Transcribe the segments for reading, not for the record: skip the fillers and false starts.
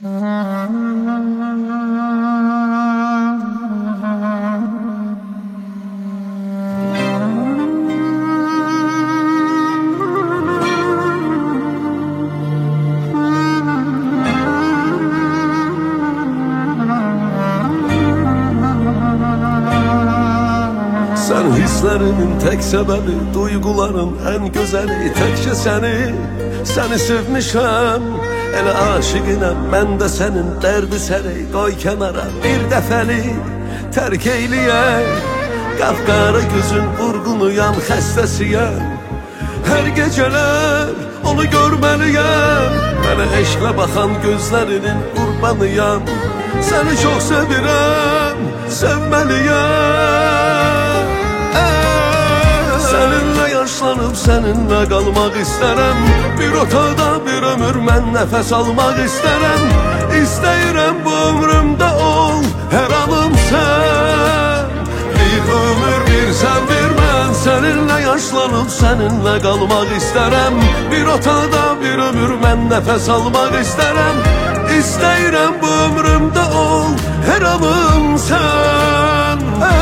Sen hislerimin tek sebebi, duyguların en güzeli. Tekçe seni sevmişəm. Elə aşıqinəm, mən də sənin dərdi səni. Qoy kənara bir dəfəli tərk eyləyək. Qapqara gözün vurğunuyam, xəstəsiyəm. Hər gecələr onu görməliyəm. Mənə eşqlə baxan gözlərinin qurbanıyam. Səni çox sevirəm, sevməliyəm. Səninlə yaşlanıb səninlə qalmaq istərəm. Bir otaqda bir ömür mən nəfəs almaq istərəm. İstəyirəm bu ömrümdə ol hər anım sən. Bir ömür bir sən bir mən. Səninlə yaşlanıb səninlə qalmaq istərəm. Bir otaqda bir ömür mən nəfəs almaq istərəm. İstəyirəm bu ömrümdə ol hər anım sən.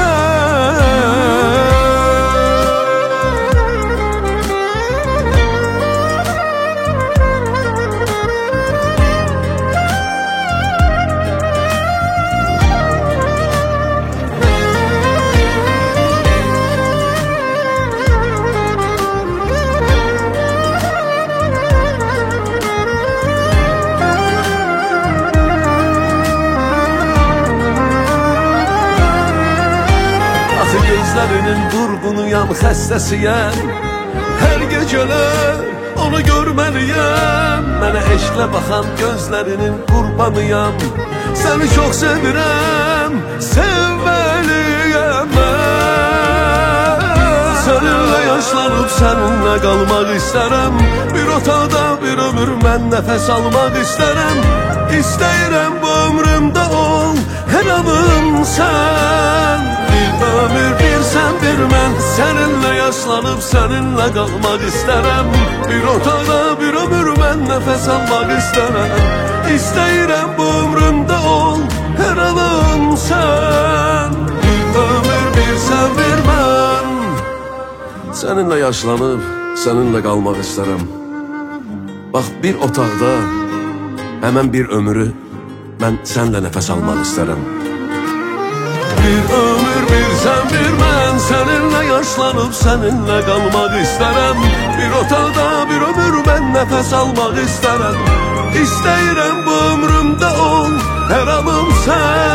Gözlərinin durğunuyam, xəstəsiyəm. Hər gecələr onu görməliyəm. Mənə eşqlə baxan gözlərinin qurbanıyam. Səni çox sevirəm, sevməliyəm mən. Səninlə yaşlanıb səninlə qalmaq istərəm. Bir otaqda bir ömür mən nəfəs almaq istərəm. İstəyirəm bu ömrümdə ol hər anım sən. Bir ömür bir sən bir mən. Səninlə yaşlanıb səninlə qalmaq istərəm. Bir otaqda bir ömür mən nəfəs almaq istərəm. İstəyirəm bu ömrümdə ol hər anım sən. Bir ömür bir sən bir mən. Səninlə yaşlanıb səninlə qalmaq istərəm. Bax bir otaqda həmən bir ömrü mən sənlə nəfəs almaq istərəm. Bir ömür bir sən bir mən. Səninlə yaşlanıb səninlə qalmaq istərəm. Bir otaqda bir ömür mən nəfəs almaq istərəm. İstəyirəm bu ömrümdə ol hər anım sən.